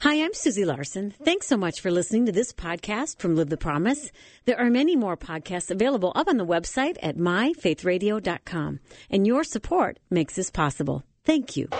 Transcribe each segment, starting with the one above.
Hi, I'm Susie Larson. Thanks so much for listening to this podcast from Live the Promise. There are many more podcasts available up on the website at myfaithradio.com. And your support makes this possible. Thank you.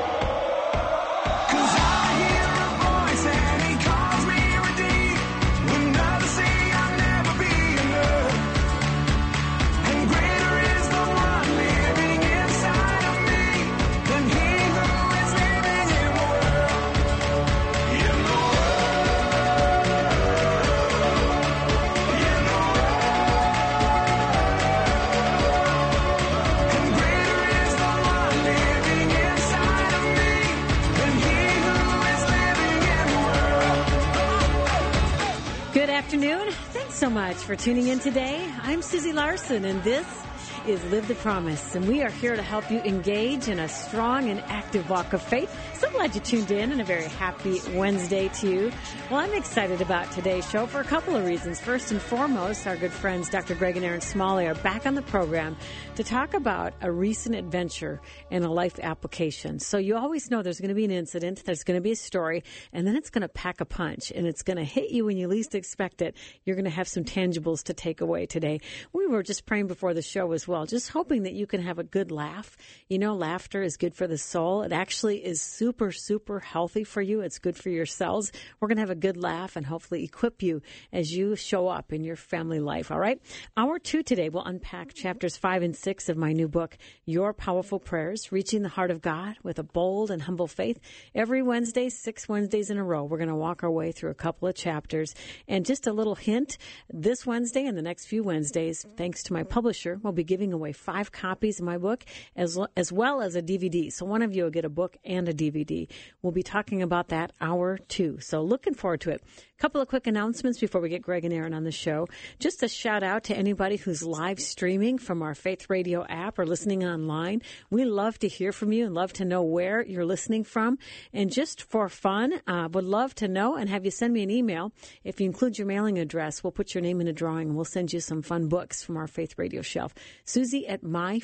Afternoon. Thanks so much for tuning in today. I'm Susie Larson, and this is Live the Promise, and we are here to help you engage in a strong and active walk of faith. So glad you tuned in, and a very happy Wednesday to you. Well, I'm excited about today's show for a couple of reasons. First and foremost, our good friends Dr. Greg and Erin Smalley are back on the program to talk about a recent adventure and a life application. So you always know there's going to be an incident, there's going to be a story, and then it's going to pack a punch, and it's going to hit you when you least expect it. You're going to have some tangibles to take away today. We were just praying before the show as well, just hoping that you can have a good laugh. You know, laughter is good for the soul. It actually is super, super healthy for you. It's good for your cells. We're going to have a good laugh and hopefully equip you as you show up in your family life, all right? Hour 2 today, we'll unpack chapters 5 and 6 of my new book, Your Powerful Prayers, Reaching the Heart of God with a Bold and Humble Faith. Every Wednesday, 6 Wednesdays in a row, we're going to walk our way through a couple of chapters. And just a little hint, this Wednesday and the next few Wednesdays, thanks to my publisher, we'll be giving away 5 copies of my book as well as a DVD. So one of you will get a book and a DVD. We'll be talking about that hour 2. So looking forward to it. A couple of quick announcements before we get Greg and Erin on the show. Just a shout out to anybody who's live streaming from our Faith Radio app or listening online. We love to hear from you and love to know where you're listening from. And just for fun, would love to know and have you send me an email. If you include your mailing address, we'll put your name in a drawing and we'll send you some fun books from our Faith Radio shelf. Susie at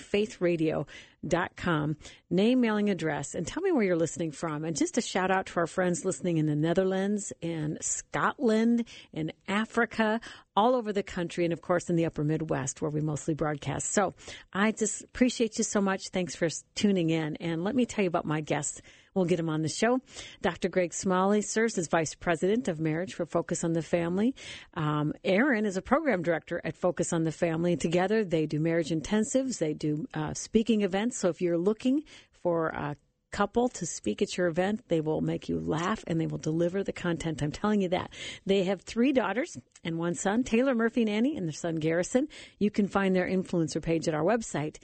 myfaithradio.com. Name, mailing address, and tell me where you're listening from. And just a shout out to our friends listening in the Netherlands and Scotland and Africa, all over the country, and of course in the upper Midwest where we mostly broadcast. So I just appreciate you so much. Thanks for tuning in. And let me tell you about my guests. We'll get him on the show. Dr. Greg Smalley serves as Vice President of Marriage for Focus on the Family. Erin is a Program Director at Focus on the Family. Together, they do marriage intensives. They do speaking events. So if you're looking for a couple to speak at your event, they will make you laugh and they will deliver the content. I'm telling you that. They have 3 daughters and 1 son, Taylor, Murphy, and Annie, and their son, Garrison. You can find their influencer page at our website,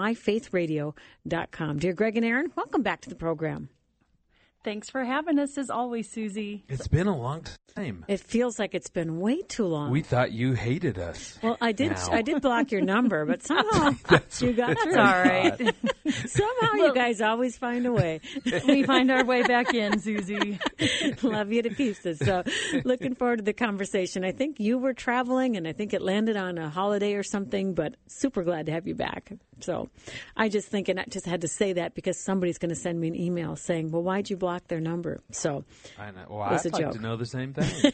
myfaithradio.com. Dear Greg and Erin, welcome back to the program. Thanks for having us, as always, Susie. It's been a long time. It feels like it's been way too long. We thought you hated us. Well, I did block your number, but somehow you got That's all right. Somehow you guys always find a way. We find our way back in, Susie. Love you to pieces. So looking forward to the conversation. I think you were traveling, and I think it landed on a holiday or something, but super glad to have you back. So I just think, and I just had to say that because somebody's going to send me an email saying, well, why'd you block their number? So I know. Well, I'd like joke. to know the same thing.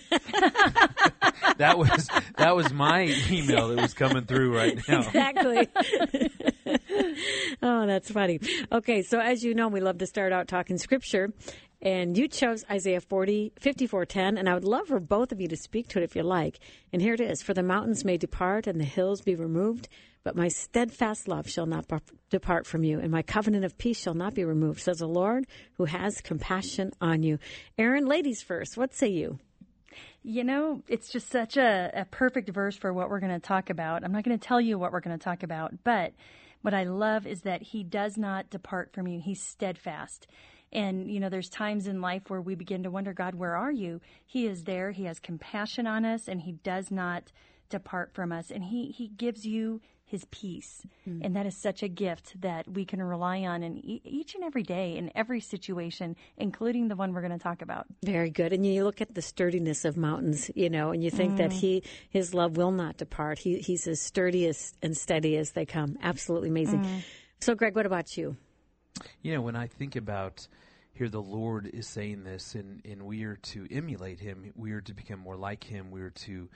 That was my email that was coming through right now. Exactly. Oh, that's funny. Okay, so as you know, we love to start out talking Scripture. And you chose Isaiah 54:10, and I would love for both of you to speak to it if you like. And here it is. For the mountains may depart and the hills be removed, but my steadfast love shall not depart from you, and my covenant of peace shall not be removed, says the Lord, who has compassion on you. Erin, ladies first, what say you? You know, it's just such a perfect verse for what we're going to talk about. I'm not going to tell you what we're going to talk about, but what I love is that he does not depart from you. He's steadfast. And, you know, there's times in life where we begin to wonder, God, where are you? He is there. He has compassion on us, and he does not depart from us. And he gives you his peace. And that is such a gift that we can rely on in each and every day, in every situation, including the one we're going to talk about. Very good. And you look at the sturdiness of mountains, you know, and you think that his love will not depart. He's as sturdy and steady as they come. Absolutely amazing. So, Greg, what about you? You know, when I think about here the Lord is saying this, and we are to emulate Him. We are to become more like Him. We are to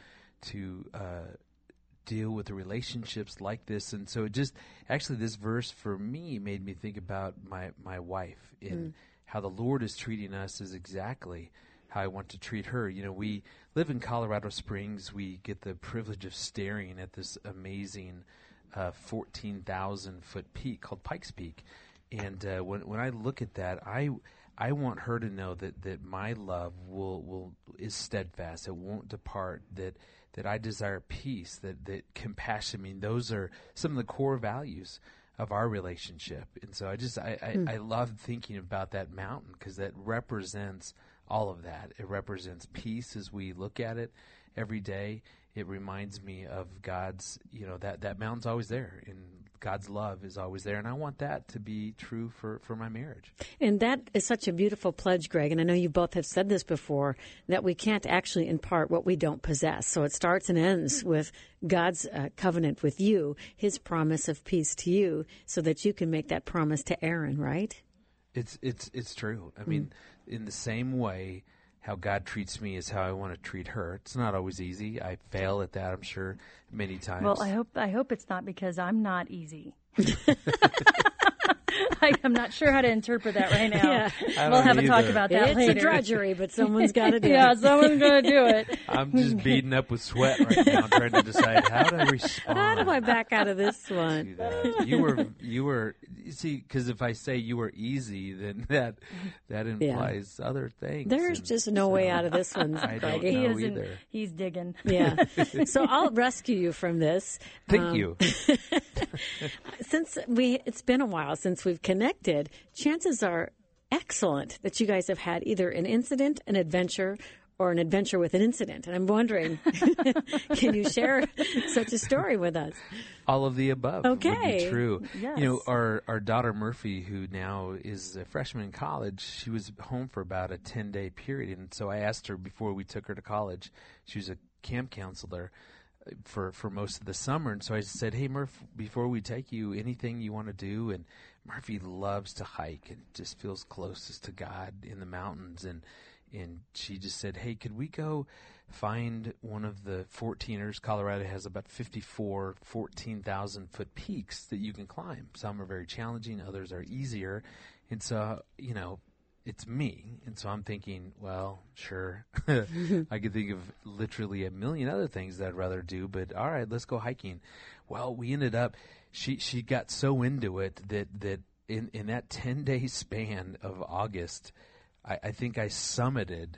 deal with the relationships like this. And so this verse for me made me think about my wife, and how the Lord is treating us is exactly how I want to treat her. You know, we live in Colorado Springs. We get the privilege of staring at this amazing 14,000-foot peak called Pikes Peak. And when I look at that, I want her to know that my love is steadfast. It won't depart. That I desire peace. That compassion. I mean, those are some of the core values of our relationship. And so I love thinking about that mountain, because that represents all of that. It represents peace as we look at it every day. It reminds me of God's, that mountain's always there, and God's love is always there. And I want that to be true for my marriage. And that is such a beautiful pledge, Greg. And I know you both have said this before, that we can't actually impart what we don't possess. So it starts and ends with God's covenant with you, His promise of peace to you, so that you can make that promise to Aaron, right? It's true. I mean, in the same way, how God treats me is how I want to treat her. It's not always easy. I fail at that, I'm sure, many times. Well, I hope it's not because I'm not easy. I'm not sure how to interpret that right now. Yeah. We'll have a talk about that later. It's a drudgery, but someone's got to do it. Yeah, someone's going to do it. I'm just beaten up with sweat right now, trying to decide how to respond. How do I back out of this one? You were. See, because if I say you were easy, then that implies other things. There's just no way out of this one, I Greg. don't know either. He's digging. Yeah. So I'll rescue you from this. Thank you. Since it's been a while since we've connected, chances are excellent that you guys have had either an incident, an adventure, or an adventure with an incident. And I'm wondering, can you share such a story with us? All of the above would be true. Yes. Our daughter Murphy, who now is a freshman in college, she was home for about a 10-day period. And so I asked her before we took her to college, she was a camp counselor for most of the summer. And so I said, hey, Murph, before we take you, anything you want to do? And Murphy loves to hike and just feels closest to God in the mountains. And she just said, hey, could we go find one of the 14ers? Colorado has about 54 14,000-foot peaks that you can climb. Some are very challenging. Others are easier. And so, it's me. And so I'm thinking, well, sure. I could think of literally a million other things that I'd rather do, but all right, let's go hiking. Well, we ended up, she got so into it that in that 10-day span of August, I think I summited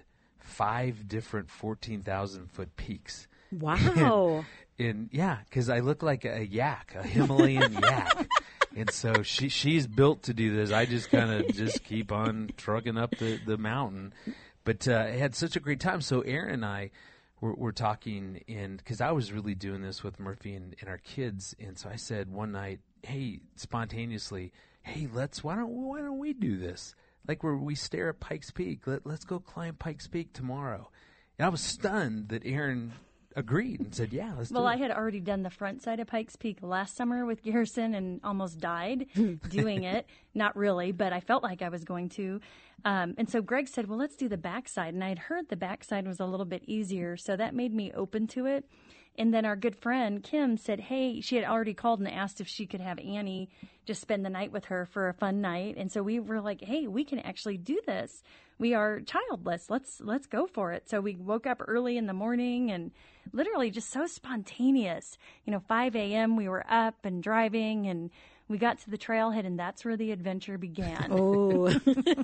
5 different 14,000-foot peaks. Wow. Because I look like a yak, a Himalayan yak. And so she's built to do this. I just kind of just keep on trucking up the mountain. But I had such a great time. So Aaron and I were talking, because I was really doing this with Murphy and our kids. And so I said one night, hey, spontaneously, hey, why don't we do this? Like where we stare at Pikes Peak. Let's go climb Pikes Peak tomorrow. And I was stunned that Aaron agreed and said, yeah, let's do it. Well, I had already done the front side of Pikes Peak last summer with Garrison and almost died doing it. Not really, but I felt like I was going to. And so Greg said, well, let's do the backside. And I had heard the backside was a little bit easier, so that made me open to it. And then our good friend, Kim, said, hey, she had already called and asked if she could have Annie just spend the night with her for a fun night. And so we were like, hey, we can actually do this. We are childless. Let's go for it. So we woke up early in the morning and literally just so spontaneous. 5 a.m. we were up and driving, and we got to the trailhead, and that's where the adventure began. Oh.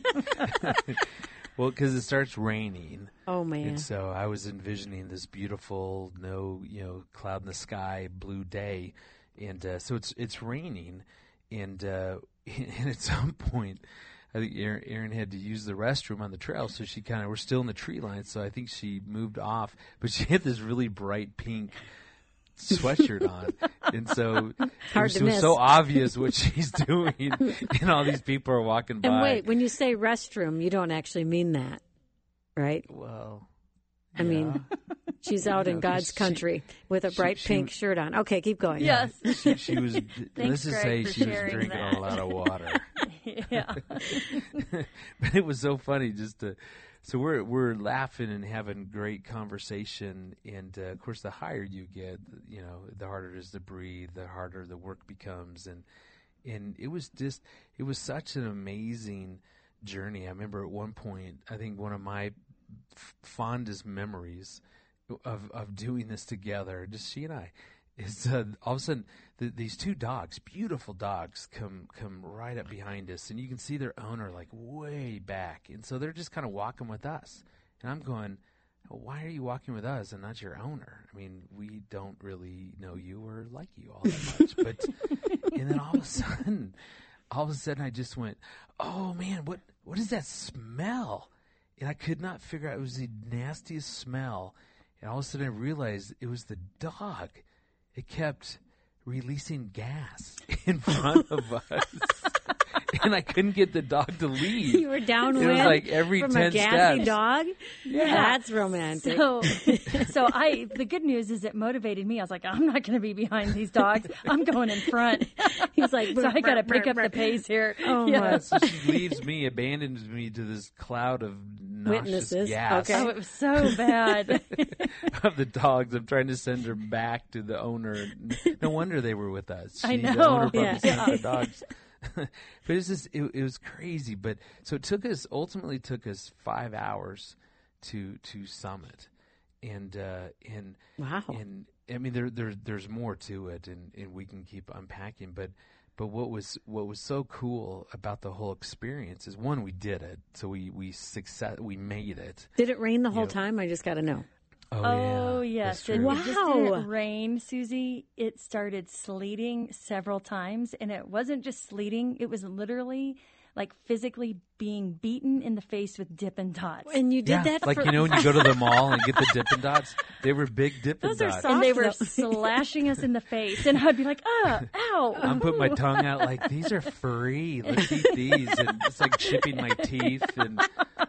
Well, because it starts raining. Oh, man. And so I was envisioning this beautiful, cloud in the sky, blue day. And so it's raining. And at some point, I think Erin had to use the restroom on the trail. So she we're still in the tree line. So I think she moved off. But she had this really bright pink sweatshirt on. And so it was so obvious what she's doing. And all these people are walking by. And wait, when you say restroom, you don't actually mean that, right? Well, I mean, she's out in God's country with a bright pink shirt on. Okay, keep going. Yes. She was, let's just say she was drinking a lot of water. Yeah. But it was so funny so we're laughing and having great conversation, and of course the higher you get, the harder it is to breathe, the harder the work becomes, and it was such an amazing journey. I remember at one point, I think one of my fondest memories of doing this together, just she and I, is all of a sudden these two dogs, beautiful dogs, come right up behind us, and you can see their owner like way back, and so they're just kind of walking with us, and I'm going, why are you walking with us and not your owner? I mean, we don't really know you or like you all that much, but and then all of a sudden I just went, oh man, what is that smell? And I could not figure out. It was the nastiest smell. And all of a sudden I realized it was the dog. It kept releasing gas in front of us. And I couldn't get the dog to leave. You were downwind. It was like every from 10 a gassy steps. dog. Yeah. That's romantic. So the good news is it motivated me. I was like, I'm not going to be behind these dogs. I'm going in front. He's like, so I got to pick up the pace here. Oh, yeah. my. So she abandons me to this cloud of nauseous Witnesses. gas. Okay. Oh, it was so bad. Of the dogs. I'm trying to send her back to the owner. No wonder they were with us. I The know. owner probably Yeah. sent the dogs. But it was crazy. But so it ultimately took us 5 hours to summit, and Wow. and I mean there's more to it, and we can keep unpacking. But what was so cool about the whole experience is, one, we did it, so we made it. Did it rain the whole Yeah. time? I just got to know. Oh, yeah, yes. that's It true. just Wow. didn't rain, Susie. It started sleeting several times, and it wasn't just sleeting. It was literally like physically being beaten in the face with Dippin' Dots. And you did Yeah, that like for... when you go to the mall and get the Dippin' Dots, they were big Dippin' Those are Dots. soft. And they were though. slashing us in the face, and I'd be like, ow. I'm putting my tongue out like, these are free. Let's eat these. And it's like chipping my teeth. And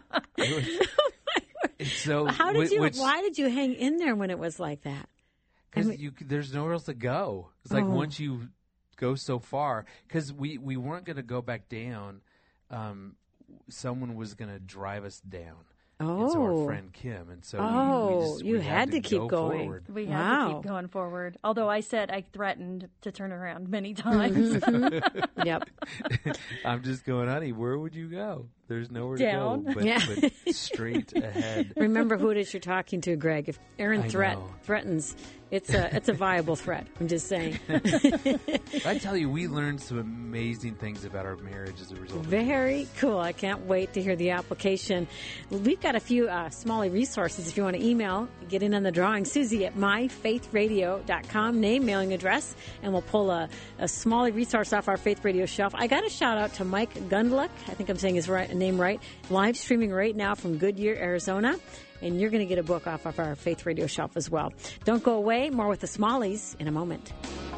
it's so. How did you? Why did you hang in there when it was like that? Because there's nowhere else to go. It's like Oh. once you go so far, because we weren't going to go back down. Someone was going to drive us down. And so our Oh. friend Kim, and so you had to keep go going. forward. We had Wow. to keep going forward. Although I threatened to turn around many times. Yep. I'm just going, honey, where would you go? There's nowhere Down. to go, Yeah. but straight ahead. Remember who it is you're talking to, Greg. If Aaron I know. threatens, it's a viable threat. I'm just saying. I tell you, we learned some amazing things about our marriage as a result. Very cool. I can't wait to hear the application. We've got a few Smalley resources if you want to email, get in on the drawing. Susie at myfaithradio.com, name, mailing address, and we'll pull a Smalley resource off our Faith Radio shelf. I got a shout out to Mike Gundlach. I think I'm saying his name right. Live streaming right now from Goodyear, Arizona. And you're going to get a book off of our Faith Radio shelf as well. Don't go away. More with the Smalleys in a moment.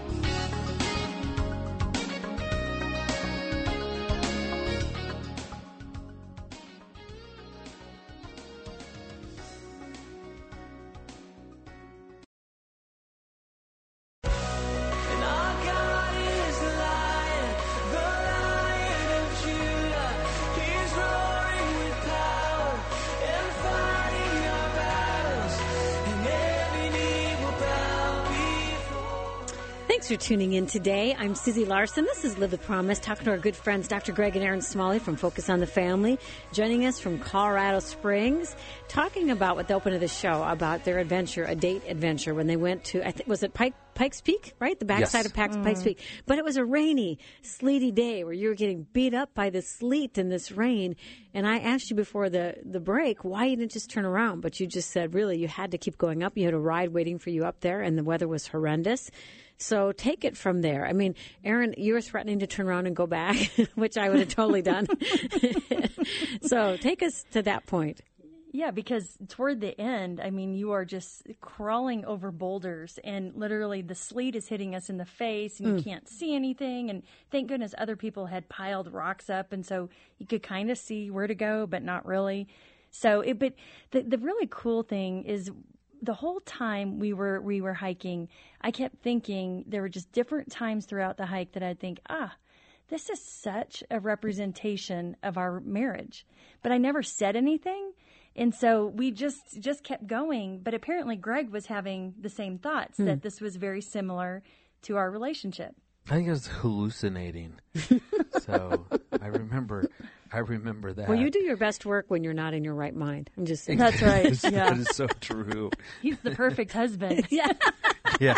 Thanks for tuning in today. I'm Susie Larson. This is Live with Promise, talking to our good friends, Dr. Greg and Aaron Smalley from Focus on the Family, joining us from Colorado Springs, talking about what they opened of the show, about their adventure, a date adventure, when they went to, was it Pikes Peak, right? The backside Yes. of Pikes Peak. But it was a rainy, sleety day where you were getting beat up by the sleet and this rain. And I asked you before the break why you didn't just turn around, but you just said, really, you had to keep going up. You had a ride waiting for you up there, and the weather was horrendous. So take it from there. I mean, Aaron, you were threatening to turn around and go back, which I would have totally done. So take us to that point. Yeah, because toward the end, I mean, you are just crawling over boulders, and literally the sleet is hitting us in the face, and you can't see anything. And thank goodness other people had piled rocks up, and so you could kind of see where to go, but not really. So, but the really cool thing is, the whole time we were hiking, I kept thinking there were just different times throughout the hike that I'd think, this is such a representation of our marriage. But I never said anything. And so we just kept going. But apparently Greg was having the same thoughts, that this was very similar to our relationship. I think I was hallucinating. So I remember that. Well, you do your best work when you're not in your right mind. I'm just saying. That's right. Yeah. That is so true. He's the perfect husband. Yeah. Yeah.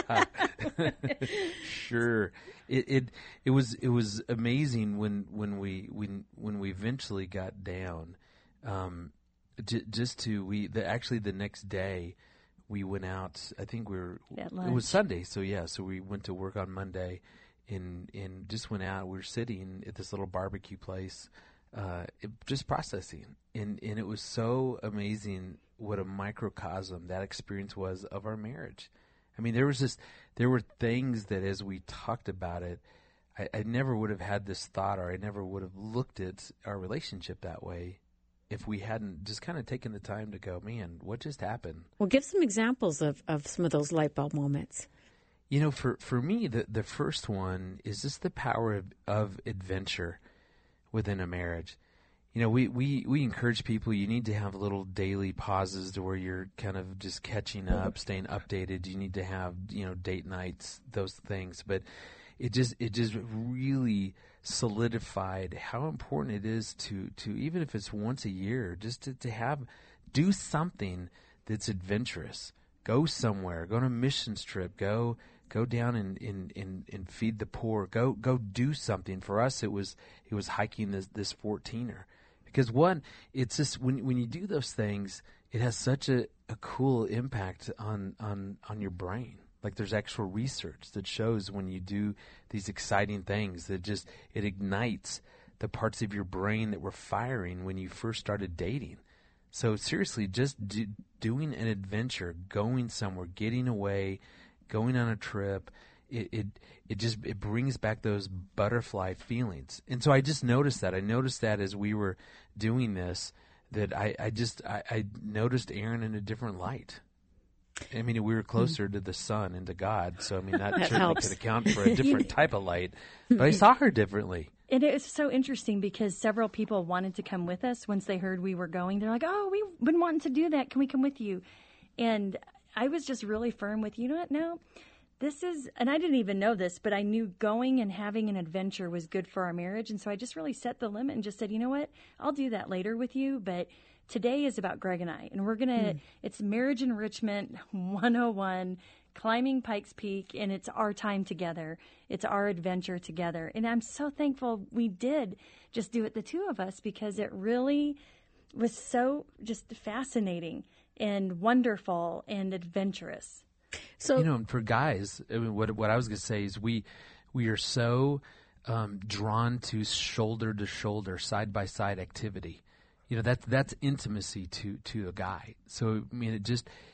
Sure. It was amazing when we eventually got down. Actually the next day we went out. I think it was Sunday. So yeah. So we went to work on Monday, and just went out. We were sitting at this little barbecue place, just processing, and it was so amazing what a microcosm that experience was of our marriage. I mean, there were things that as we talked about it, I never would have had this thought, or I never would have looked at our relationship that way if we hadn't just kind of taken the time to go, man, what just happened? Well, give some examples of some of those light bulb moments. You know, for me, the first one is just the power of adventure within a marriage. You know, we encourage people, you need to have little daily pauses to where you're kind of just catching up, staying updated. You need to have, date nights, those things. But it just really solidified how important it is to even if it's once a year, just to do something that's adventurous. Go somewhere, go on a missions trip, go down and feed the poor. Go do something. For us, it was hiking this 14er. Because one, it's just when you do those things, it has such a cool impact on your brain. Like there's actual research that shows when you do these exciting things that it ignites the parts of your brain that were firing when you first started dating. So seriously, just doing an adventure, going somewhere, getting away, going on a trip, it brings back those butterfly feelings. And so I just noticed that. I noticed that as we were doing this, that I noticed Aaron in a different light. I mean, we were closer to the sun and to God, so I mean that certainly helps. could account for a different type of light. But I saw her differently. And it was so interesting because several people wanted to come with us once they heard we were going. They're like, "Oh, we've been wanting to do that. Can we come with you?" And I was just really firm with, you know what? No, this is, and I didn't even know this, but I knew going and having an adventure was good for our marriage. And so I just really set the limit and just said, you know what? I'll do that later with you, but today is about Greg and I, and we're going to, it's Marriage Enrichment 101, climbing Pikes Peak, and it's our time together. It's our adventure together. And I'm so thankful we did just do it, the two of us, because it really was so just fascinating and wonderful and adventurous. So, for guys, I mean, what I was going to say is we are so drawn to shoulder to shoulder, side by side activity. That's intimacy to a guy. So I mean,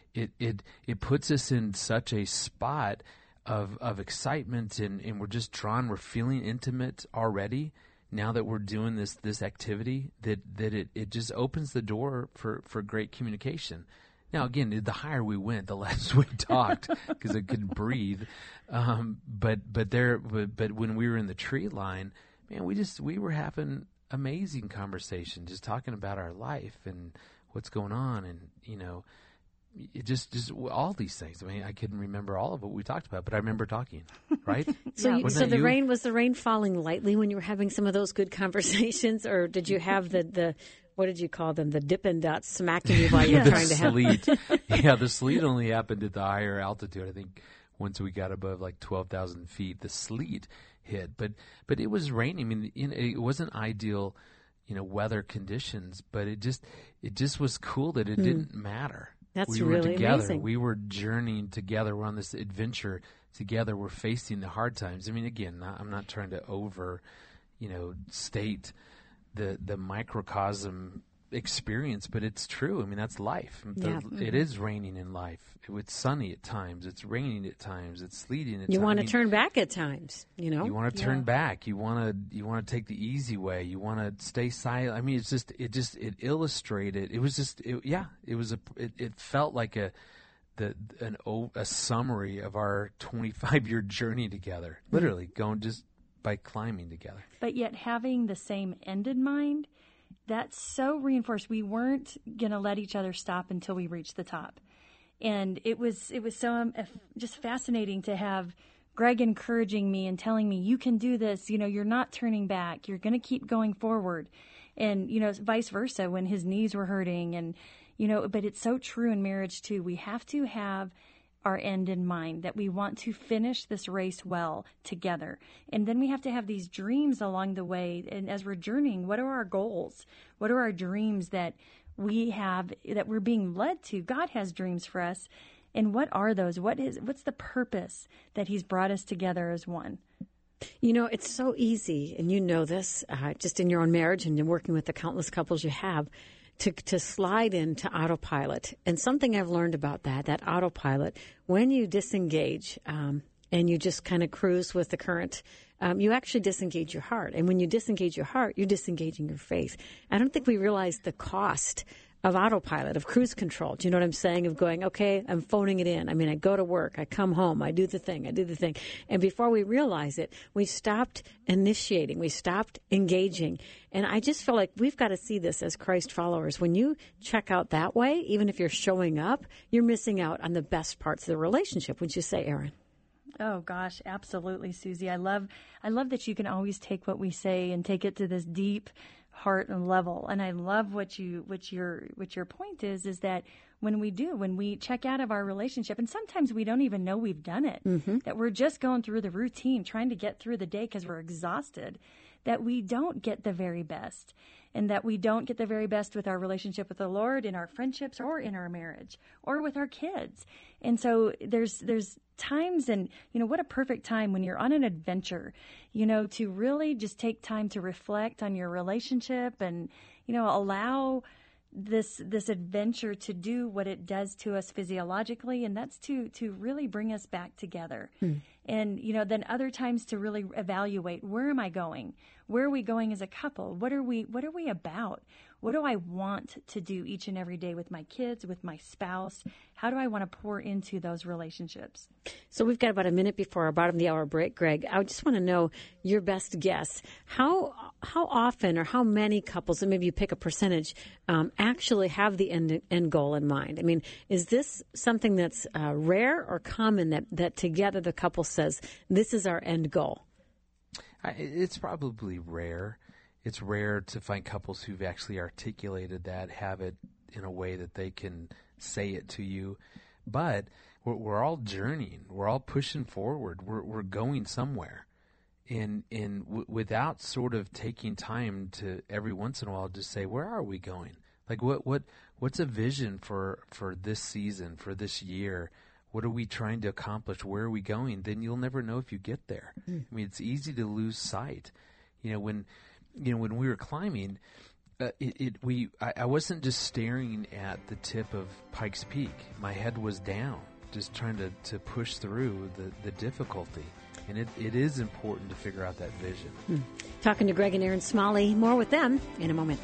it puts us in such a spot of excitement, and we're just drawn. We're feeling intimate already now that we're doing this activity. That it just opens the door for great communication. Now, again, the higher we went, the less we talked because I couldn't breathe. But when we were in the tree line, man, we were having amazing conversation, just talking about our life and what's going on, and it just all these things. I mean, I couldn't remember all of what we talked about, but I remember talking. Right? So was the rain falling lightly when you were having some of those good conversations, or did you have the what did you call them? The Dippin' Dots smacking you while you were trying to have sleet. Yeah, the sleet only happened at the higher altitude. I think once we got above like 12,000 feet, the sleet hit. But it was raining. I mean, it wasn't ideal, weather conditions. But it just was cool that it didn't matter. That's we were really together. Amazing. We were journeying together. We're on this adventure together. We're facing the hard times. I mean, again, I'm not trying to state the microcosm experience, but it's true. I mean, that's life. It is raining in life. It's sunny at times. It's raining at times. It's sleeting at times. You want to turn back at times, You want to turn back. You want to take the easy way. You want to stay silent. I mean, it illustrated. It was just, it felt like a summary of our 25-year journey together. Literally going just by climbing together. But yet having the same end in mind, that's so reinforced. We weren't going to let each other stop until we reached the top. And it was so just fascinating to have Greg encouraging me and telling me, you can do this. You're not turning back. You're going to keep going forward. And, vice versa when his knees were hurting. And, but it's so true in marriage too. We have to have our end in mind, that we want to finish this race well together. And then we have to have these dreams along the way. And as we're journeying, what are our goals? What are our dreams that we have, that we're being led to? God has dreams for us. And what are those? What's the purpose that he's brought us together as one? It's so easy, and you know this, just in your own marriage and you're working with the countless couples you have, to slide into autopilot. And something I've learned about that autopilot, when you disengage and you just kind of cruise with the current, you actually disengage your heart. And when you disengage your heart, you're disengaging your faith. I don't think we realize the cost of autopilot, of cruise control. Do you know what I'm saying? Of going, okay, I'm phoning it in. I mean, I go to work, I come home, I do the thing. And before we realize it, we stopped initiating, we stopped engaging. And I just feel like we've got to see this as Christ followers. When you check out that way, even if you're showing up, you're missing out on the best parts of the relationship. Would you say, Erin? Oh gosh, absolutely, Susie. I love that you can always take what we say and take it to this deep heart and level. And I love what your point is that when we check out of our relationship, and sometimes we don't even know we've done it, that we're just going through the routine, trying to get through the day because we're exhausted, that we don't get the very best. And that we don't get the very best with our relationship with the Lord, in our friendships, or in our marriage, or with our kids. And so there's times, and what a perfect time when you're on an adventure, to really just take time to reflect on your relationship and allow this adventure to do what it does to us physiologically, and that's to really bring us back together. And then other times to really evaluate, where am I going? Where are we going as a couple? What are we about? What do I want to do each and every day with my kids, with my spouse? How do I want to pour into those relationships? So we've got about a minute before our bottom of the hour break, Greg. I just want to know your best guess. How often, or how many couples, and maybe you pick a percentage, actually have the end goal in mind? I mean, is this something that's rare or common that together the couple says, this is our end goal? It's probably rare. It's rare to find couples who've actually articulated that, have it in a way that they can say it to you. But we're all journeying. We're all pushing forward. We're going somewhere. And without sort of taking time to every once in a while just say, where are we going? Like what's a vision for this season, for this year? What are we trying to accomplish? Where are we going? Then you'll never know if you get there. I mean, it's easy to lose sight. When we were climbing, I wasn't just staring at the tip of Pikes Peak. My head was down, just trying to push through the difficulty. And it is important to figure out that vision. Talking to Greg and Erin Smalley. More with them in a moment.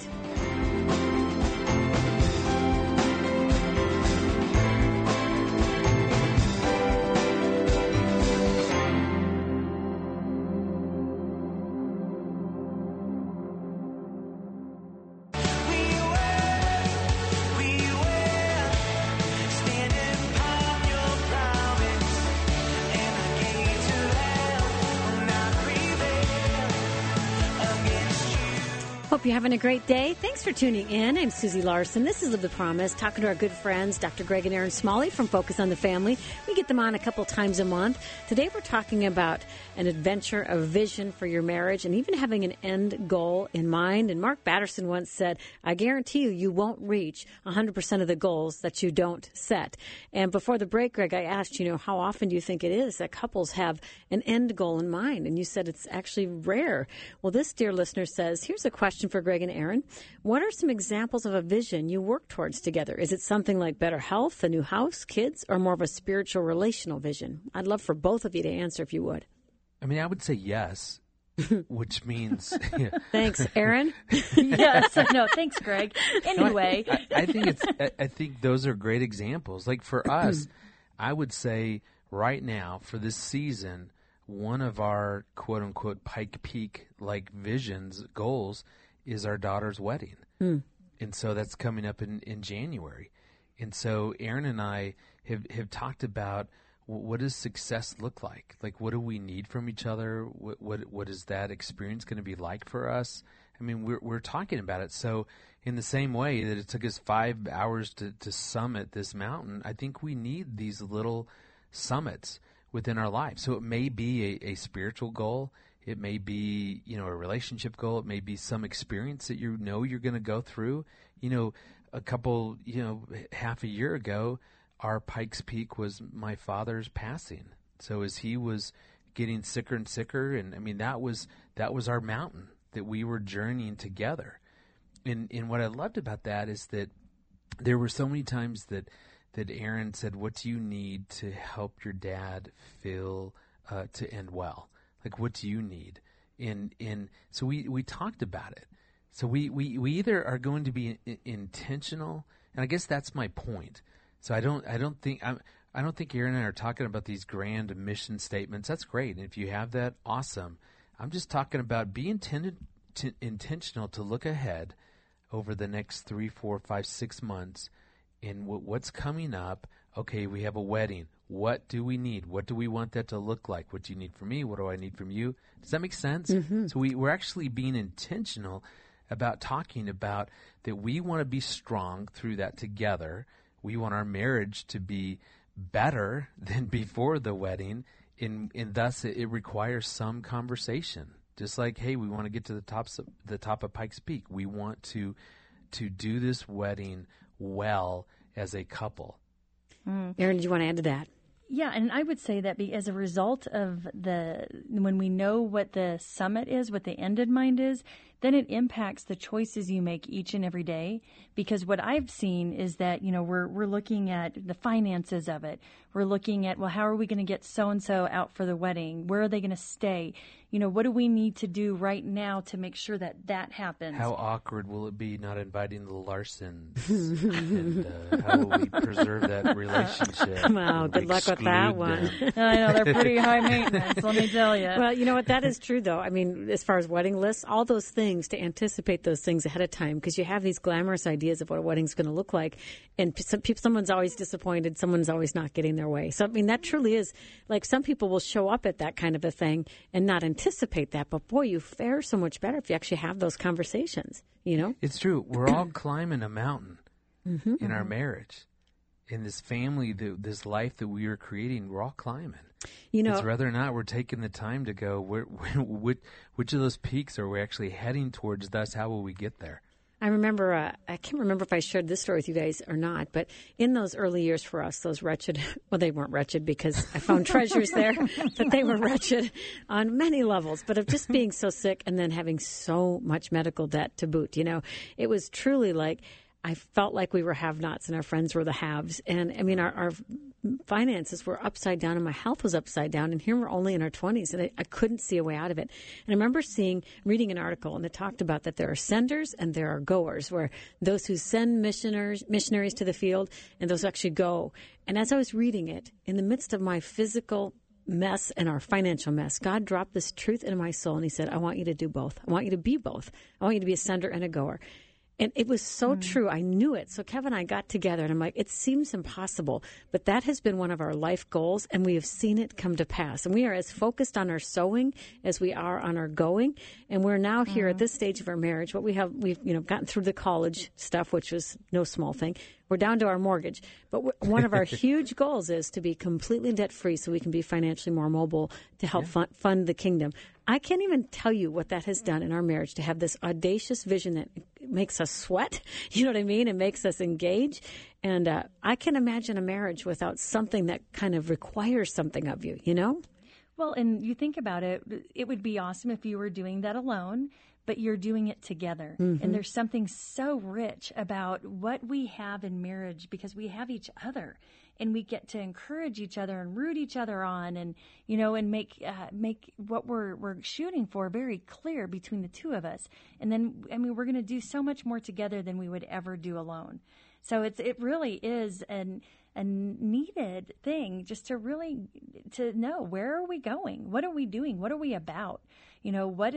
Hope you're having a great day. Thanks for tuning in. I'm Susie Larson. This is Live the Promise, talking to our good friends, Dr. Greg and Erin Smalley from Focus on the Family. We get them on a couple times a month. Today we're talking about an adventure, a vision for your marriage, and even having an end goal in mind. And Mark Batterson once said, I guarantee you won't reach 100% of the goals that you don't set. And before the break, Greg, I asked, how often do you think it is that couples have an end goal in mind? And you said it's actually rare. Well, this dear listener says, here's a question for Greg and Erin. What are some examples of a vision you work towards together? Is it something like better health, a new house, kids, or more of a spiritual relational vision? I'd love for both of you to answer if you would. I mean, I would say yes, which means... Thanks, Erin. Yes, no, thanks, Greg. Anyway. I think those are great examples. Like for us, I would say right now for this season, one of our quote unquote Pike Peak like visions, goals, is our daughter's wedding. And so that's coming up in January. And so Aaron and I have talked about what does success look like? Like, what do we need from each other? What is that experience going to be like for us? I mean, we're talking about it. So in the same way that it took us 5 hours to summit this mountain, I think we need these little summits within our life. So it may be a spiritual goal. It may be, a relationship goal. It may be some experience that you're going to go through. A couple, half a year ago, our Pikes Peak was my father's passing. So as he was getting sicker and sicker, and I mean, that was our mountain that we were journeying together. And what I loved about that is that there were so many times that Aaron said, "What do you need to help your dad feel to end well? Like, what do you need?" And so we talked about it. So we either are going to be intentional, and I guess that's my point. So I don't think Aaron and I are talking about these grand mission statements. That's great, and if you have that, awesome. I'm just talking about be intentional to look ahead over the next 3, 4, 5, 6 months in what's coming up. Okay, we have a wedding. What do we need? What do we want that to look like? What do you need from me? What do I need from you? Does that make sense? Mm-hmm. So we're actually being intentional about talking about that we want to be strong through that together. We want our marriage to be better than before the wedding, and thus it requires some conversation. Just like, hey, we want to get to the top of Pikes Peak. We want to do this wedding well as a couple. Aaron, do you want to add to that? Yeah, and I would say that as a result of when we know what the summit is, what the end in mind is, then it impacts the choices you make each and every day. Because what I've seen is that, we're looking at the finances of it. We're looking at, well, how are we going to get so-and-so out for the wedding? Where are they going to stay? What do we need to do right now to make sure that happens? How awkward will it be not inviting the Larsons? And how will we preserve that relationship? Well, good luck with that one. I know, they're pretty high maintenance, let me tell you. Well, you know what? That is true, though. I mean, as far as wedding lists, all those things, to anticipate those things ahead of time, because you have these glamorous ideas of what a wedding's going to look like, and someone's always disappointed, someone's always not getting their way. So, I mean, that truly is, like, some people will show up at that kind of a thing and not anticipate that, but boy, you fare so much better if you actually have those conversations, It's true. We're all climbing a mountain in our marriage. In this family, this life that we are creating, we're all climbing. It's whether or not we're taking the time to go, which of those peaks are we actually heading towards, thus how will we get there? I remember, I can't remember if I shared this story with you guys or not, but in those early years for us, those wretched, well, they weren't wretched because I found treasures there, but they were wretched on many levels. But of just being so sick and then having so much medical debt to boot, it was truly like, I felt like we were have-nots and our friends were the haves. And, I mean, our finances were upside down and my health was upside down. And here we're only in our 20s and I couldn't see a way out of it. And I remember reading an article and it talked about that there are senders and there are goers, where those who send missionaries to the field and those who actually go. And as I was reading it, in the midst of my physical mess and our financial mess, God dropped this truth into my soul and he said, I want you to do both. I want you to be both. I want you to be a sender and a goer. And it was so true. I knew it. So Kevin and I got together and I'm like, it seems impossible, but that has been one of our life goals and we have seen it come to pass. And we are as focused on our sowing as we are on our going. And we're now here at this stage of our marriage. We've gotten through the college stuff, which was no small thing. We're down to our mortgage. But one of our huge goals is to be completely debt-free so we can be financially more mobile to help fund the kingdom. I can't even tell you what that has done in our marriage to have this audacious vision that makes us sweat, you know what I mean? It makes us engage. And I can imagine a marriage without something that kind of requires something of you, Well, and you think about it, it would be awesome if you were doing that alone, but you're doing it together. Mm-hmm. And there's something so rich about what we have in marriage because we have each other. And we get to encourage each other and root each other on, and and make what we're shooting for very clear between the two of us. And then, we're going to do so much more together than we would ever do alone. So it really is needed thing just to really to know, where are we going? What are we doing? What are we about? What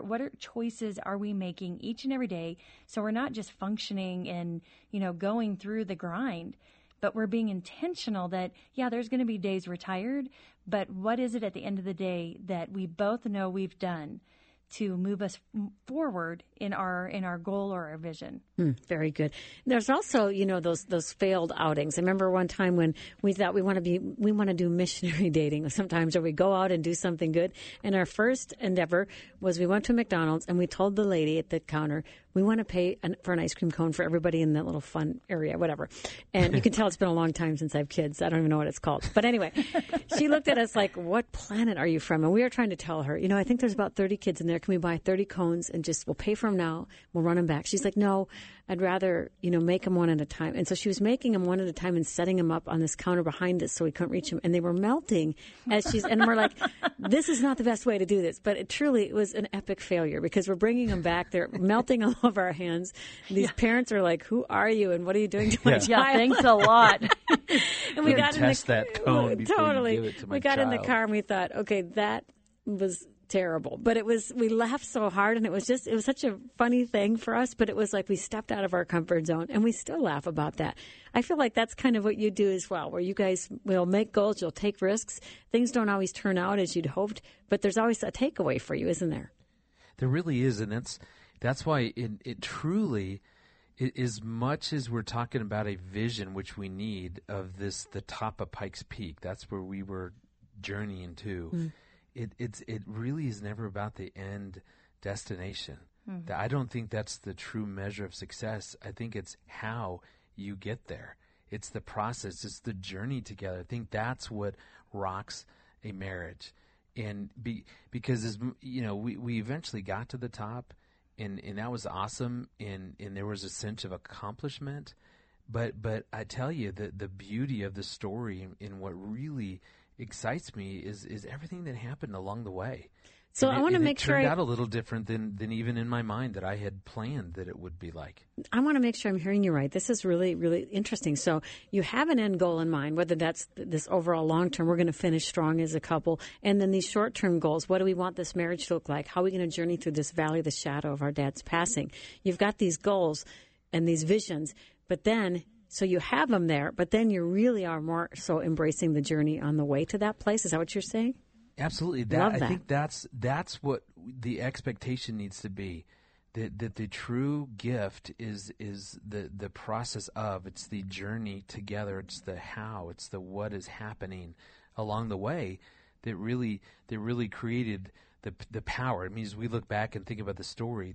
choices are we making each and every day? So we're not just functioning and, going through the grind, but we're being intentional that, there's going to be days we're tired, but what is it at the end of the day that we both know we've done to move us forward in our goal or our vision? Very good. There's also, those failed outings. I remember one time when we thought we want to do missionary dating sometimes, or we go out and do something good. And our first endeavor was we went to McDonald's and we told the lady at the counter, we want to pay for an ice cream cone for everybody in that little fun area, whatever. And you can tell it's been a long time since I have kids. I don't even know what it's called. But anyway, she looked at us like, what planet are you from? And we were trying to tell her, I think there's about 30 kids in there. Can we buy 30 cones and we'll pay for them now. We'll run them back. She's like, no, I'd rather, make them one at a time. And so she was making them one at a time and setting them up on this counter behind us so we couldn't reach them. And they were melting and we're like, this is not the best way to do this. But it was an epic failure because we're bringing them back. They're melting all over our hands. And these parents are like, who are you? And what are you doing to my child? Yeah, thanks a lot. And we got test that cone before you give it to my We got child. in the car and we thought, okay, that was terrible. But we laughed so hard, and it was such a funny thing for us, but it was like we stepped out of our comfort zone, and we still laugh about that. I feel like that's kind of what you do as well, where you guys will make goals, you'll take risks. Things don't always turn out as you'd hoped, but there's always a takeaway for you, isn't there? There really is, and that's why it truly, as much as we're talking about a vision, which we need of the top of Pikes Peak, that's where we were journeying to. It really is never about the end destination. I don't think that's the true measure of success. I think it's how you get there. It's the process. It's the journey together. I think that's what rocks a marriage. And because we eventually got to the top, and that was awesome, and there was a sense of accomplishment. But I tell you, the beauty of the story and what really excites me is everything that happened along the way. So I want to make sure it turned out a little different than even in my mind that I had planned that it would be like. I want to make sure I'm hearing you right. This is really, really interesting. So you have an end goal in mind, whether that's this overall long term, we're going to finish strong as a couple, and then these short term goals. What do we want this marriage to look like? How are we going to journey through this valley of the shadow of our dad's passing? You've got these goals and these visions, but then so you have them there, but then you really are more so embracing the journey on the way to that place. Is that what you're saying? Absolutely. Love that. I think that's what the expectation needs to be. That the true gift is the process of, it's the journey together, it's the how, it's the what is happening along the way that really created the power. I mean, as we look back and think about the story,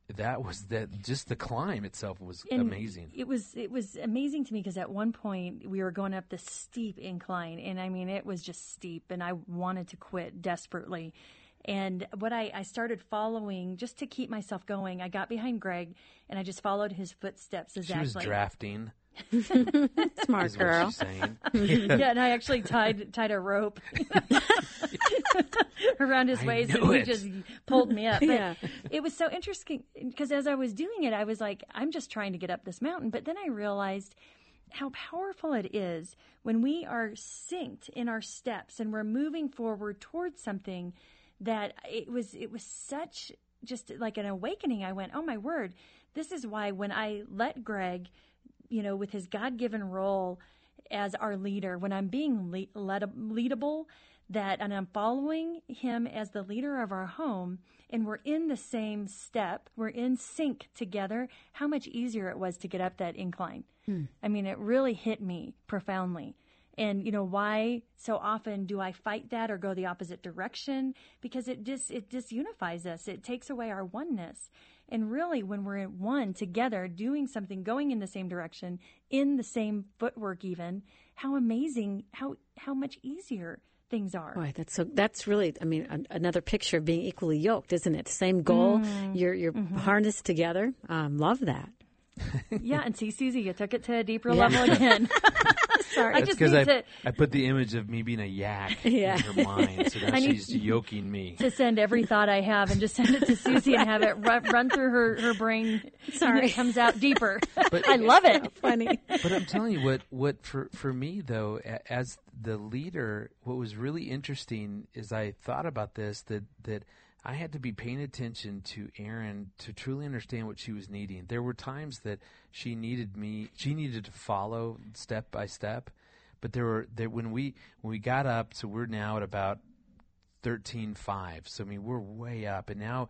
just the climb itself was amazing. It was amazing to me because at one point we were going up this steep incline, and I mean it was just steep, and I wanted to quit desperately. And what I started following just to keep myself going, I got behind Greg and I just followed his footsteps exactly. She was drafting. Smart girl. What she's saying. Yeah, and I actually tied a rope around his waist, and he just pulled me up. But it was so interesting because as I was doing it, I was like, I'm just trying to get up this mountain. But then I realized how powerful it is when we are synced in our steps and we're moving forward towards something that it was such just like an awakening. I went, oh my word, this is why when I let Greg, with his God-given role as our leader, when I'm being leadable, and I'm following him as the leader of our home, and we're in the same step, we're in sync together, how much easier it was to get up that incline. I mean, it really hit me profoundly. And, why so often do I fight that or go the opposite direction? Because it disunifies us. It takes away our oneness. And really, when we're in one together, doing something, going in the same direction, in the same footwork even, how amazing, how much easier things are. Boy, that's really, I mean, another picture of being equally yoked, isn't it? Same goal, you're harnessed together. Love that. Yeah, and see, Susie, you took it to a deeper level again. So Sorry. That's because I put the image of me being a yak in her mind, so now she's yoking me. To send every thought I have and just send it to Susie and have it run through her brain. Sorry. And it comes out deeper. But I love it. Funny. But I'm telling you, what for me, though, as the leader, what was really interesting is I thought about this, that I had to be paying attention to Erin to truly understand what she was needing. There were times that she needed to follow step by step, but when we got up, so we're now at about 13.5. So I mean, we're way up, and now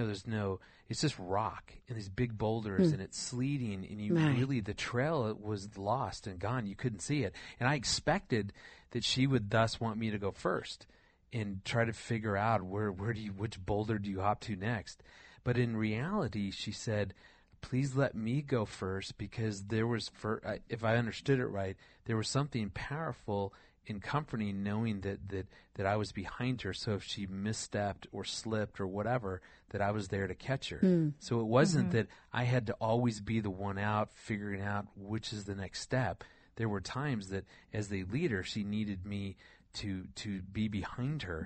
it's just rock and these big boulders, and it's sleeting, and the trail was lost and gone. You couldn't see it, and I expected that she would thus want me to go first and try to figure out which boulder do you hop to next. But in reality, she said, please let me go first, because there was, if I understood it right, there was something powerful and comforting knowing that I was behind her. So if she misstepped or slipped or whatever, that I was there to catch her. So it wasn't that I had to always be the one out figuring out which is the next step. There were times that as the leader, she needed me to be behind her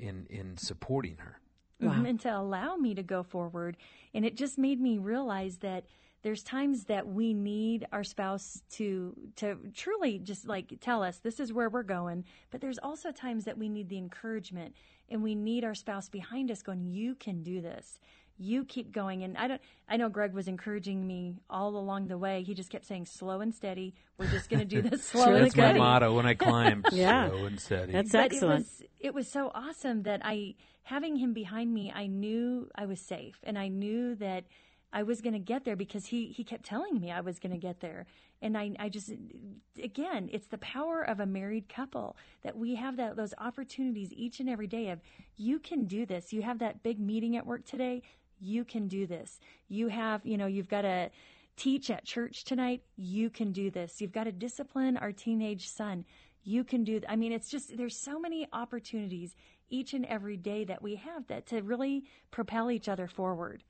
in supporting her. Wow. And to allow me to go forward. And it just made me realize that there's times that we need our spouse to truly just like tell us this is where we're going. But there's also times that we need the encouragement, and we need our spouse behind us going, you can do this. You keep going. And I know Greg was encouraging me all along the way. He just kept saying, slow and steady. We're just going to do this slow and steady. That's my motto when I climb, slow and steady. That's excellent. It was so awesome that having him behind me, I knew I was safe, and I knew that I was going to get there because he kept telling me I was going to get there. And I just, again, it's the power of a married couple that we have those opportunities each and every day of, you can do this. You have that big meeting at work today. You can do this. You have, you've got to teach at church tonight. You can do this. You've got to discipline our teenage son. You can do, it's just, there's so many opportunities each and every day that we have that to really propel each other forward.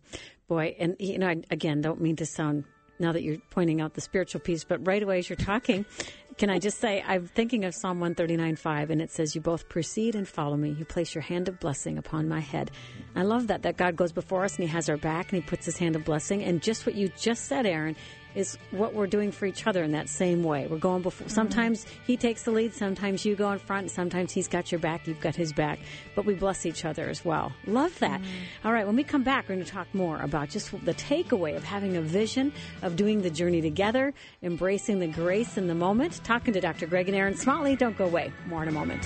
Boy, and I, again, don't mean to sound, now that you're pointing out the spiritual piece, but right away as you're talking, can I just say, I'm thinking of Psalm 139:5, and it says, you both precede and follow me. You place your hand of blessing upon my head. I love that God goes before us and he has our back and he puts his hand of blessing. And just what you just said, Erin, is what we're doing for each other in that same way. We're going before. Sometimes he takes the lead. Sometimes you go in front. Sometimes he's got your back. You've got his back. But we bless each other as well. Love that. All right. When we come back, we're going to talk more about just the takeaway of having a vision, of doing the journey together, embracing the grace in the moment. Talking to Dr. Greg and Erin Smalley. Don't go away. More in a moment.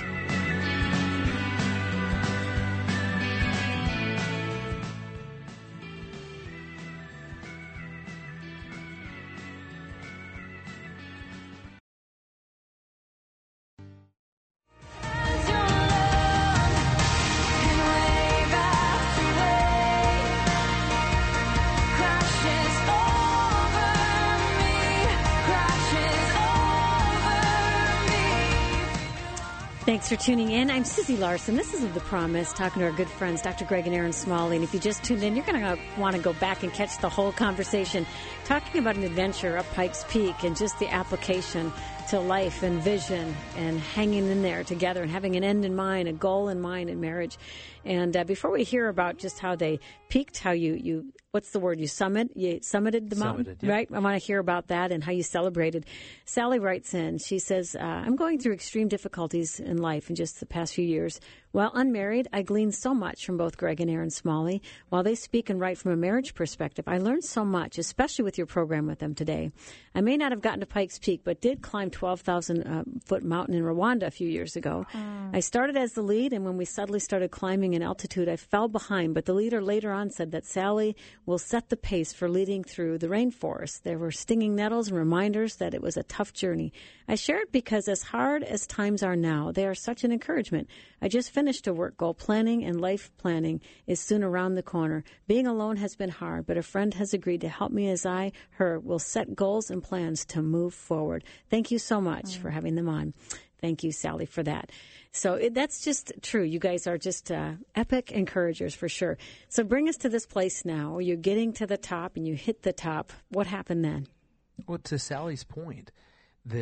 Thanks for tuning in. I'm Susie Larson. This is The Promise, talking to our good friends, Dr. Greg and Erin Smalley. And if you just tuned in, you're going to want to go back and catch the whole conversation, talking about an adventure up Pikes Peak and just the application to life and vision and hanging in there together and having an end in mind, a goal in mind in marriage. And before we hear about just how they peaked, how you what's the word? You summited the mountain, yep. Right? I want to hear about that and how you celebrated. Sally writes in, she says, I'm going through extreme difficulties in life in just the past few years. While unmarried, I gleaned so much from both Greg and Erin Smalley. While they speak and write from a marriage perspective, I learned so much, especially with your program with them today. I may not have gotten to Pikes Peak, but did climb 12,000-foot mountain in Rwanda a few years ago. I started as the lead, and when we suddenly started climbing in altitude, I fell behind. But the leader later on said that Sally will set the pace for leading through the rainforest. There were stinging nettles and reminders that it was a tough journey. I share it because as hard as times are now, they are such an encouragement. I just finished a work goal. Planning and life planning is soon around the corner. Being alone has been hard, but a friend has agreed to help me as her, will set goals and plans to move forward. Thank you so much for having them on. Thank you, Sally, for that. So that's just true. You guys are just epic encouragers for sure. So bring us to this place now where you're getting to the top and you hit the top. What happened then? Well, to Sally's point, that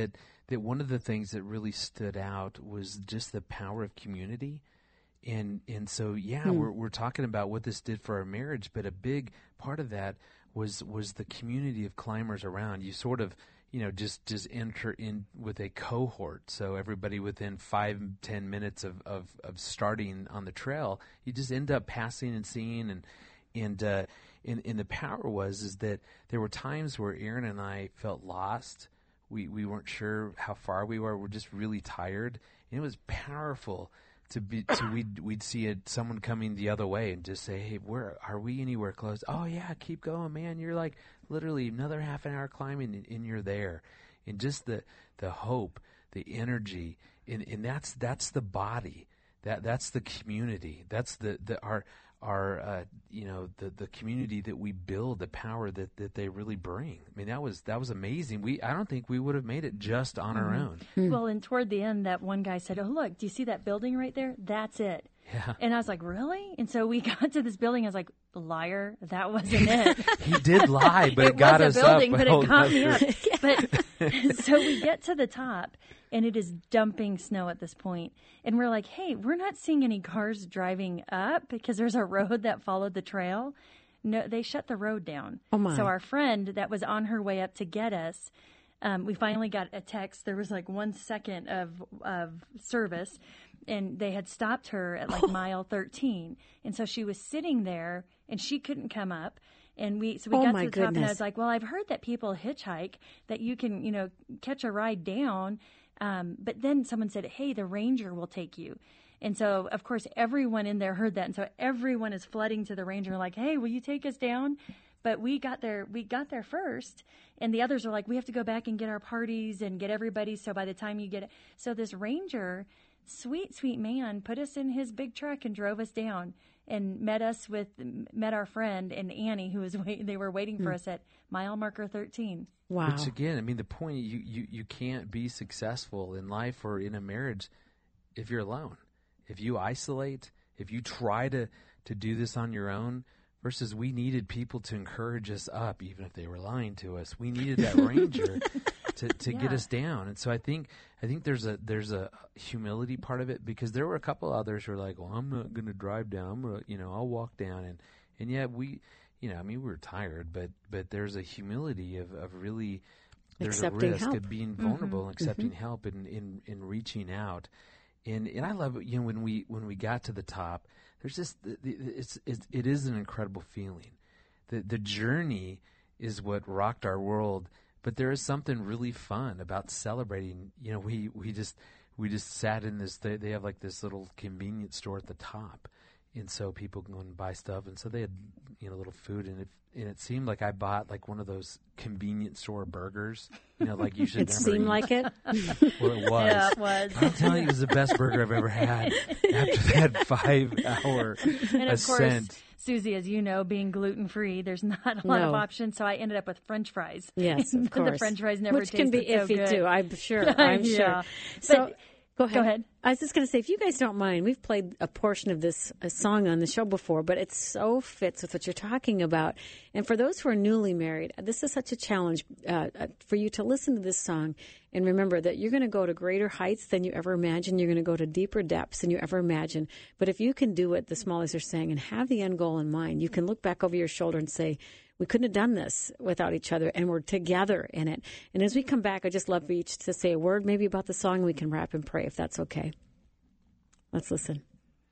that one of the things that really stood out was just the power of community. And so, we're talking about what this did for our marriage, but a big part of that was the community of climbers around. You sort of, just enter in with a cohort. So everybody within 5-10 minutes of starting on the trail, you just end up passing and seeing. And the power is that there were times where Aaron and I felt lost. We weren't sure how far we were. We're just really tired. And it was powerful we'd see someone coming the other way and just say, hey, where are we anywhere close? Oh yeah, keep going, man. You're like literally another half an hour climbing and you're there. And just the hope, the energy, and that's the body. That's the community. That's our the community that we build, the power that they really bring. I mean, that was amazing. I don't think we would have made it just on our own. Well, and toward the end, that one guy said, "Oh, look, do you see that building right there? That's it." Yeah. And I was like, really? And so we got to this building. I was like, liar, that wasn't it. He did lie, but it got us up. It was a building, up. but it got me up. But so we get to the top, and it is dumping snow at this point. And we're like, hey, we're not seeing any cars driving up because there's a road that followed the trail. No, they shut the road down. Oh, my. So our friend that was on her way up to get us, we finally got a text. There was like 1 second of service, and they had stopped her at like mile 13. And so she was sitting there, and she couldn't come up. And we got to the top, and I was like, well, I've heard that people hitchhike, that you can, catch a ride down. But then someone said, hey, the ranger will take you. And so, of course, everyone in there heard that. And so everyone is flooding to the ranger like, hey, will you take us down? But we got there first. And the others are like, we have to go back and get our parties and get everybody. So by the time you get it. So this ranger, sweet, sweet man, put us in his big truck and drove us down and met our friend and Annie, who was they were waiting for us at mile marker 13. Wow. Which again, I mean, the point, you can't be successful in life or in a marriage if you're alone. If you isolate, if you try to do this on your own, versus we needed people to encourage us up, even if they were lying to us. We needed that ranger to get us down. And so I think there's a humility part of it, because there were a couple others who were like, well, I'm not going to drive down. I'm going to, I'll walk down. And yet we, we were tired, but there's a humility of really, there's accepting a risk help. of being vulnerable and accepting help and in reaching out. And I love it, when we got to the top, there's just, it is an incredible feeling. The journey is what rocked our world, but there is something really fun about celebrating. We just sat in this, they have like this little convenience store at the top. And so people can go and buy stuff. And so they had, little food, and it seemed like I bought like one of those convenience store burgers, like you should It never seemed eat. like it. Well, it was. Yeah, it was. I'm telling you, it was the best burger I've ever had after that 5-hour And of ascent. course, Susie, as you know, being gluten-free, there's not a lot of options, so I ended up with French fries. Yes, of course. The French fries never Which can be tasted so iffy, good. too, I'm sure. I'm Yeah. sure. So, But- go ahead. Go ahead. I was just going to say, if you guys don't mind, we've played a portion of this song on the show before, but it so fits with what you're talking about. And for those who are newly married, this is such a challenge for you to listen to this song and remember that you're going to go to greater heights than you ever imagined. You're going to go to deeper depths than you ever imagined. But if you can do it, the Smalleys are saying, and have the end goal in mind, you can look back over your shoulder and say, we couldn't have done this without each other, and we're together in it. And as we come back, I'd just love for each to say a word maybe about the song, and we can wrap and pray if that's okay. Let's listen.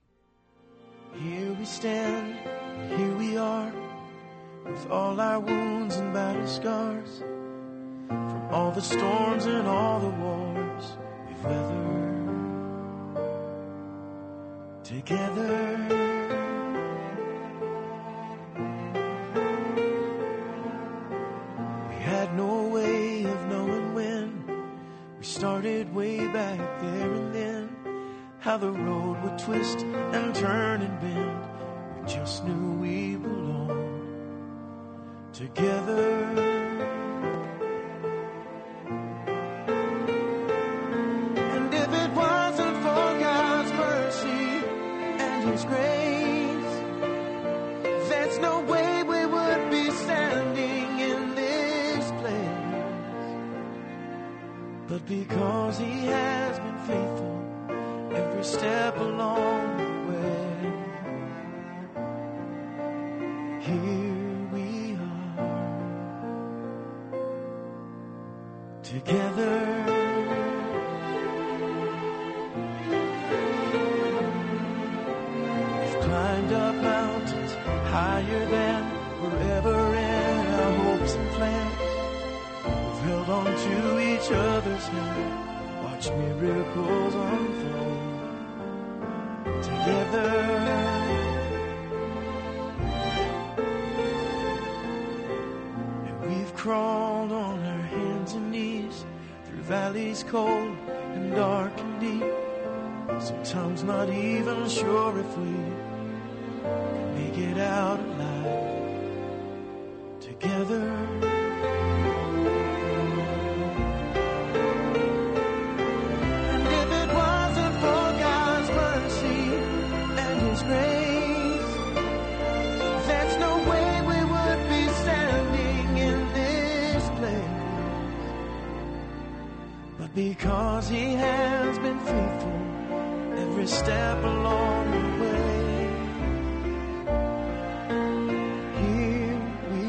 Here we stand, here we are, with all our wounds and battle scars, from all the storms and all the wars we've weathered together. No way of knowing when we started way back there and then, how the road would twist and turn and bend. We just knew we belonged together. And if it wasn't for God's mercy and His grace, there's no way we would be standing in this place. But because he has been faithful every step along the way. Here we are, together. We've climbed up mountains higher than we're ever in our hopes and plans. We've held on to each other's hand, watched miracles unfold together. And we've crawled on our hands and knees through valleys cold and dark and deep, sometimes not even sure if we can make it out alive together. And if it wasn't for God's mercy and his grace, there's no way we would be standing in this place. But because he has been faithful every step along the way, here we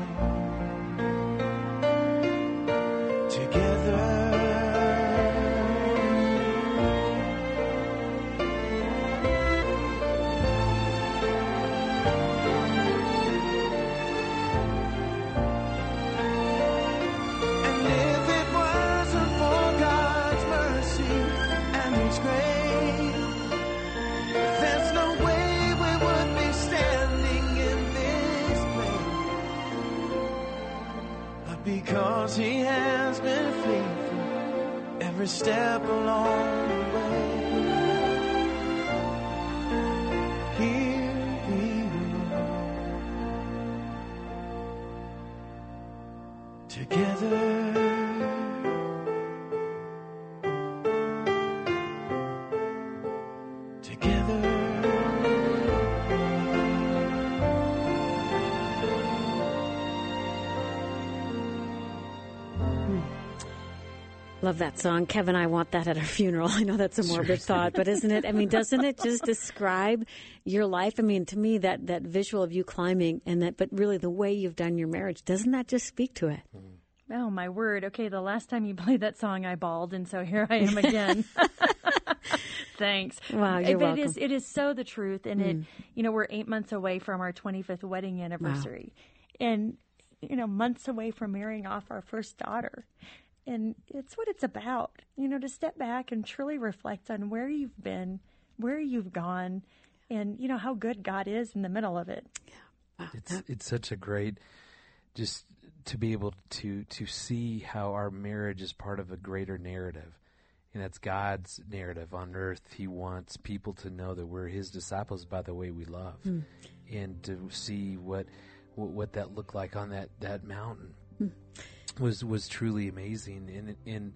are, together. And if it wasn't for God's mercy and his grace, there's no way we would be standing in this place. But because he has been faithful every step along the way, here we are, together. Love that song. Kevin, I want that at our funeral. I know that's a morbid thought, but isn't it? I mean, doesn't it just describe your life? I mean, to me, that visual of you climbing and that, but really the way you've done your marriage, doesn't that just speak to it? Oh, my word. Okay, the last time you played that song, I bawled, and so here I am again. Thanks. Wow, you're welcome. It is so the truth, and it, we're 8 months away from our 25th wedding anniversary, and, months away from marrying off our first daughter. And it's what it's about, to step back and truly reflect on where you've been, where you've gone, and, how good God is in the middle of it. Yeah. Wow. It's such a great, just to be able to see how our marriage is part of a greater narrative. And that's God's narrative on earth. He wants people to know that we're his disciples by the way we love. And to see what that looked like on that mountain. Was truly amazing, and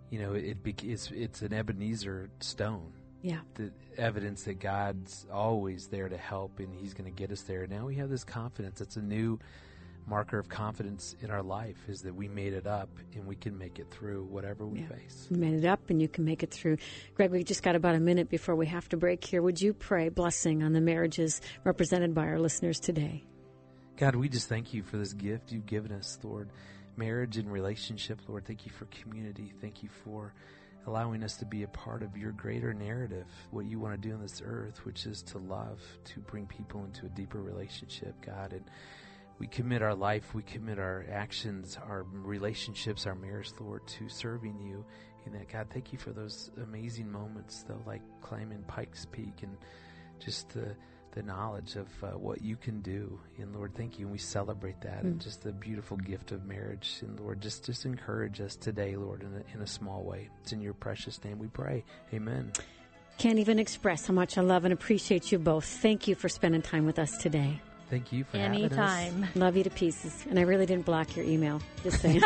it's an Ebenezer stone. Yeah, the evidence that God's always there to help, and he's going to get us there. Now we have this confidence. It's a new marker of confidence in our life, is that we made it up and we can make it through whatever we face. You made it up and you can make it through. Greg, we just got about a minute before we have to break here. Would you pray blessing on the marriages represented by our listeners today? God, we just thank you for this gift you've given us, Lord. Marriage and relationship, Lord. Thank you for community. Thank you for allowing us to be a part of your greater narrative, what you want to do on this earth, which is to love, to bring people into a deeper relationship, God. And we commit our life, we commit our actions, our relationships, our marriage, Lord, to serving you in that. God, thank you for those amazing moments, though, like climbing Pikes Peak, and just the knowledge of what you can do. And Lord, thank you. And we celebrate that, and just the beautiful gift of marriage. And Lord, just encourage us today, Lord, in a small way. It's in your precious name we pray. Amen. Can't even express how much I love and appreciate you both. Thank you for spending time with us today. Thank you for having us. Anytime. Love you to pieces. And I really didn't block your email. Just saying.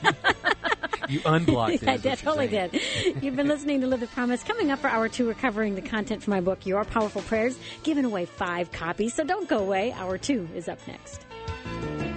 You unblocked it. I totally did. You've been listening to Live the Promise. Coming up for Hour 2, we're covering the content from my book, Your Powerful Prayers, giving away 5 copies. So don't go away. Hour 2 is up next.